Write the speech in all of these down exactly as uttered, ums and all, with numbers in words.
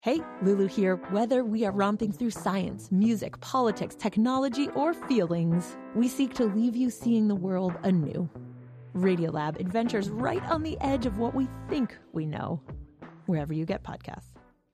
Hey, Lulu here. Whether we are romping through science, music, politics, technology, or feelings, we seek to leave you seeing the world anew. Radiolab adventures right on the edge of what we think we know, wherever you get podcasts.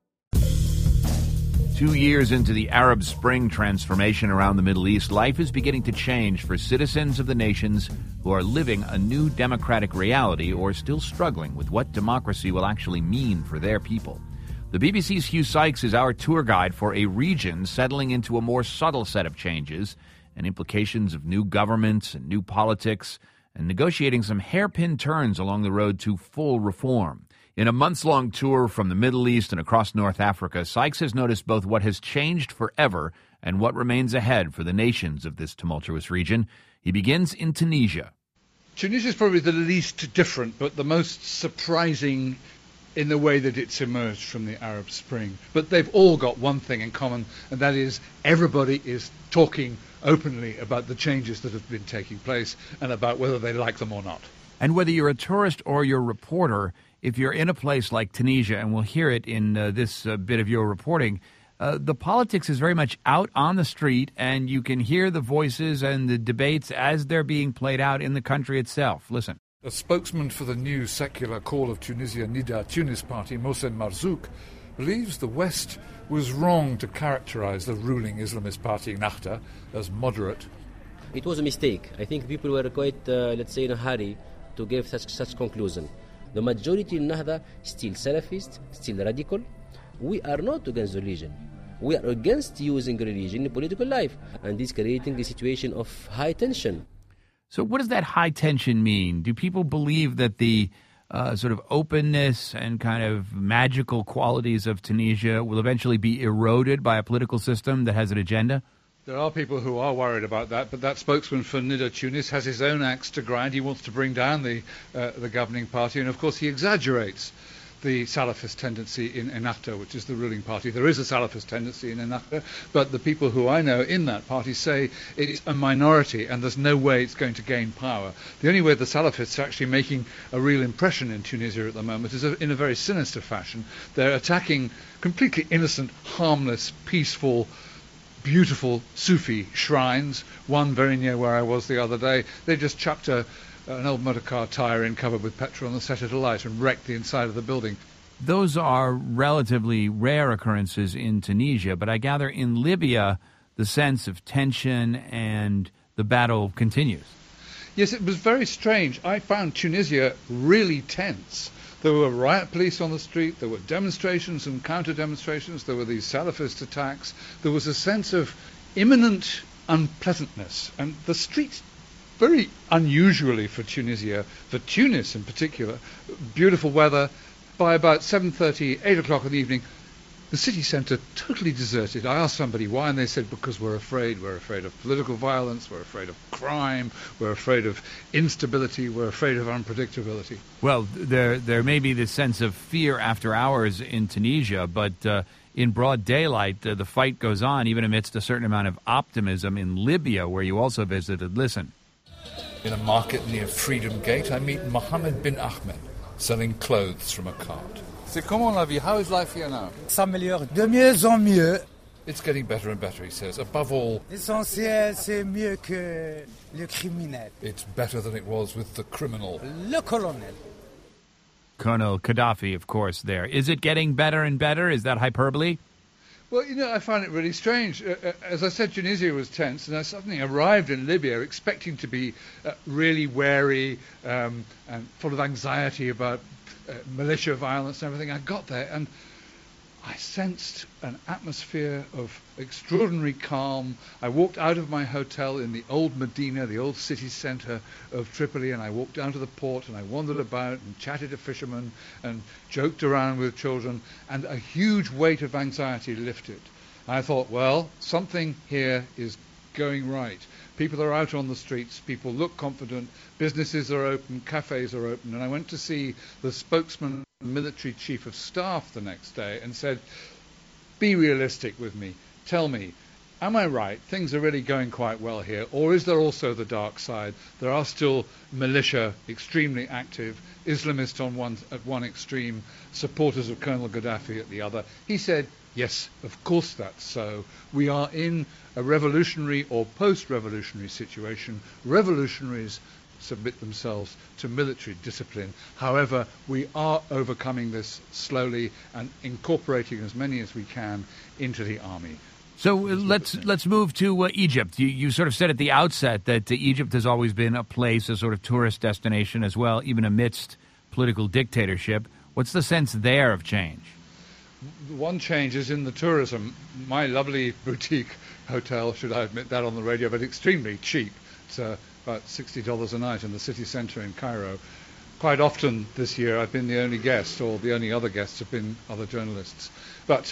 Two years into the Arab Spring transformation around the Middle East, life is beginning to change for citizens of the nations who are living a new democratic reality or still struggling with what democracy will actually mean for their people. The B B C's Hugh Sykes is our tour guide for a region settling into a more subtle set of changes and implications of new governments and new politics and negotiating some hairpin turns along the road to full reform. In a months-long tour from the Middle East and across North Africa, Sykes has noticed both what has changed forever and what remains ahead for the nations of this tumultuous region. He begins in Tunisia. Tunisia is probably the least different, but the most surprising in the way that it's emerged from the Arab Spring. But they've all got one thing in common, and that is everybody is talking openly about the changes that have been taking place and about whether they like them or not. And whether you're a tourist or you're a reporter, if you're in a place like Tunisia, and we'll hear it in uh, this uh, bit of your reporting, uh, the politics is very much out on the street, and you can hear the voices and the debates as they're being played out in the country itself. Listen. A spokesman for the new secular Call of Tunisia Nida Tunis party, Mohsen Marzouk, believes the West was wrong to characterize the ruling Islamist party Ennahda as moderate. It was a mistake. I think people were quite, uh, let's say, in a hurry to give such such conclusion. The majority in Ennahda still Salafist, still radical. We are not against religion. We are against using religion in political life, and this creating a situation of high tension. So what does that high tension mean? Do people believe that the uh, sort of openness and kind of magical qualities of Tunisia will eventually be eroded by a political system that has an agenda? There are people who are worried about that, but that spokesman for Nida Tunis has his own axe to grind. He wants to bring down the uh, the governing party, and of course he exaggerates the Salafist tendency in Ennahda, which is the ruling party. There is a Salafist tendency in Ennahda, but the people who I know in that party say it's a minority and there's no way it's going to gain power. The only way the Salafists are actually making a real impression in Tunisia at the moment is in a very sinister fashion. They're attacking completely innocent, harmless, peaceful, beautiful Sufi shrines, one very near where I was the other day. They just chucked a an old motor car tyre in covered with petrol and set it alight and wrecked the inside of the building. Those are relatively rare occurrences in Tunisia, but I gather in Libya the sense of tension and the battle continues. Yes, it was very strange. I found Tunisia really tense. There were riot police on the street, there were demonstrations and counter-demonstrations, there were these Salafist attacks. There was a sense of imminent unpleasantness, and the streets, very unusually for Tunisia, for Tunis in particular, beautiful weather. By about seven thirty, eight o'clock in the evening, the city centre totally deserted. I asked somebody why, and they said because we're afraid. We're afraid of political violence, we're afraid of crime, we're afraid of instability, we're afraid of unpredictability. Well, there there may be this sense of fear after hours in Tunisia, but uh, in broad daylight, uh, the fight goes on, even amidst a certain amount of optimism in Libya, where you also visited. Listen. In a market near Freedom Gate, I meet Mohammed bin Ahmed, selling clothes from a cart. C'est comment la vie? How is life here now? S'améliore de mieux en mieux. It's getting better and better, he says. Above all, L'essentiel, c'est mieux que le criminel. it's better than it was with the criminal. Le colonel. Colonel Gaddafi, of course, there. Is it getting better and better? Is that hyperbole? Well, you know, I find it really strange. Uh, uh, as I said, Tunisia was tense, and I suddenly arrived in Libya expecting to be uh, really wary um, and full of anxiety about uh, militia violence and everything. I got there, and I sensed an atmosphere of extraordinary calm. I walked out of my hotel in the old Medina, the old city centre of Tripoli, and I walked down to the port, and I wandered about and chatted to fishermen and joked around with children, and a huge weight of anxiety lifted. I thought, well, something here is going right. People are out on the streets, people look confident, businesses are open, cafes are open, and I went to see the spokesman, military chief of staff the next day, and said, be realistic with me. Tell me, am I right? Things are really going quite well here, or is there also the dark side? There are still militia, extremely active, Islamists on one at one extreme, supporters of Colonel Gaddafi at the other. He said, yes, of course that's so. We are in a revolutionary or post-revolutionary situation. Revolutionaries submit themselves to military discipline. However, we are overcoming this slowly and incorporating as many as we can into the army. So uh, let's let's move to uh, Egypt. You, you sort of said at the outset that uh, Egypt has always been a place, a sort of tourist destination as well, even amidst political dictatorship. What's the sense there of change? One change is in the tourism. My lovely boutique hotel, should I admit that on the radio, but extremely cheap. It's uh, about sixty dollars a night in the city centre in Cairo. Quite often this year I've been the only guest, or the only other guests have been other journalists. But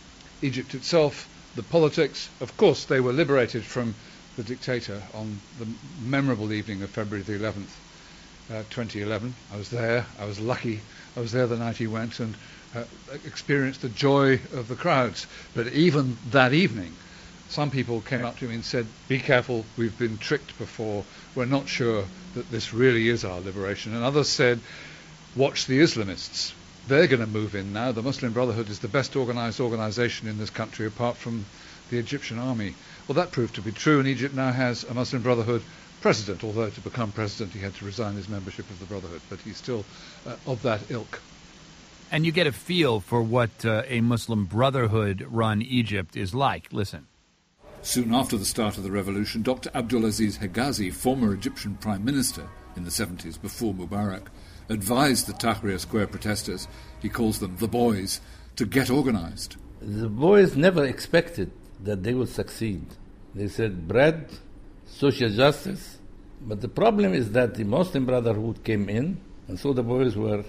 Egypt itself, the politics, of course they were liberated from the dictator on the memorable evening of February the eleventh, uh, twenty eleven. I was there, I was lucky, I was there the night he went and uh, experienced the joy of the crowds. But even that evening, some people came up to me and said, be careful, we've been tricked before, we're not sure that this really is our liberation. And others said, watch the Islamists. They're going to move in now. The Muslim Brotherhood is the best organized organization in this country apart from the Egyptian army. Well, that proved to be true, and Egypt now has a Muslim Brotherhood president, although to become president he had to resign his membership of the Brotherhood, but he's still uh, of that ilk. And you get a feel for what uh, a Muslim Brotherhood-run Egypt is like. Listen. Soon after the start of the revolution, Doctor Abdulaziz Hegazi, former Egyptian Prime Minister in the seventies before Mubarak, advised the Tahrir Square protesters, he calls them the boys, to get organized. The boys never expected that they would succeed. They said bread, social justice, but the problem is that the Muslim Brotherhood came in, and so the boys were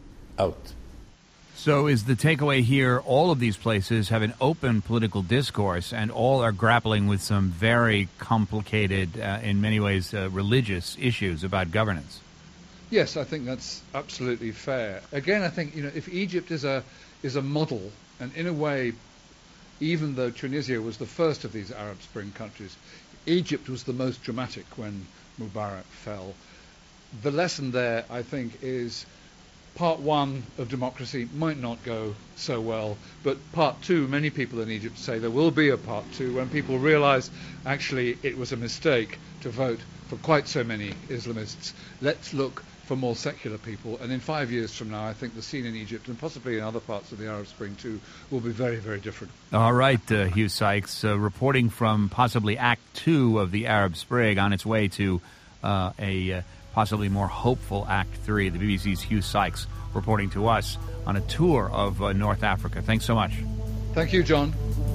out. So is the takeaway here, all of these places have an open political discourse and all are grappling with some very complicated, uh, in many ways, uh, religious issues about governance? Yes, I think that's absolutely fair. Again, I think, you know, if Egypt is a is a model, and in a way, even though Tunisia was the first of these Arab Spring countries, Egypt was the most dramatic when Mubarak fell. The lesson there, I think, is part one of democracy might not go so well, but part two, many people in Egypt say there will be a part two when people realize actually it was a mistake to vote for quite so many Islamists. Let's look for more secular people, and in five years from now I think the scene in Egypt and possibly in other parts of the Arab Spring too will be very, very different. All right, uh, Hugh Sykes, uh, reporting from possibly Act Two of the Arab Spring on its way to uh, a uh, possibly more hopeful Act Three. The B B C's Hugh Sykes reporting to us on a tour of uh, North Africa. Thanks so much. Thank you, John.